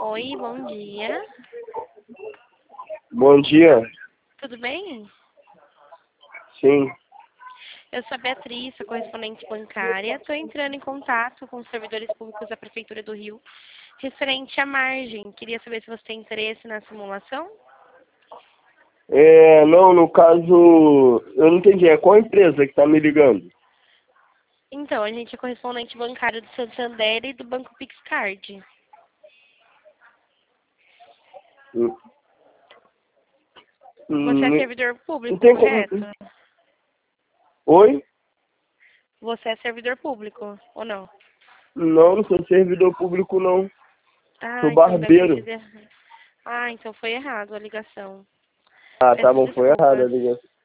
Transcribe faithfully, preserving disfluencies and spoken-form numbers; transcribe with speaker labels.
Speaker 1: Oi, bom dia.
Speaker 2: Bom dia.
Speaker 1: Tudo bem?
Speaker 2: Sim.
Speaker 1: Eu sou a Beatriz, sou correspondente bancária. Estou entrando em contato com os servidores públicos da Prefeitura do Rio, referente à margem. Queria saber se você tem interesse na simulação.
Speaker 2: É, não, no caso, eu não entendi. É qual empresa que está me ligando?
Speaker 1: Então, a gente é correspondente bancário do Santander e do Banco PixCard.
Speaker 2: Hum,
Speaker 1: Você é
Speaker 2: hum,
Speaker 1: servidor
Speaker 2: Não
Speaker 1: público,
Speaker 2: tem
Speaker 1: correto?
Speaker 2: como. Oi?
Speaker 1: Você é servidor público, ou não?
Speaker 2: Não, não sou servidor público, não. Sou
Speaker 1: Ah, então deve ter
Speaker 2: barbeiro.
Speaker 1: sido errado. Ah, então foi errado a ligação.
Speaker 2: Ah, tá
Speaker 1: Peço
Speaker 2: bom, foi errado a
Speaker 1: desculpas.
Speaker 2: ligação.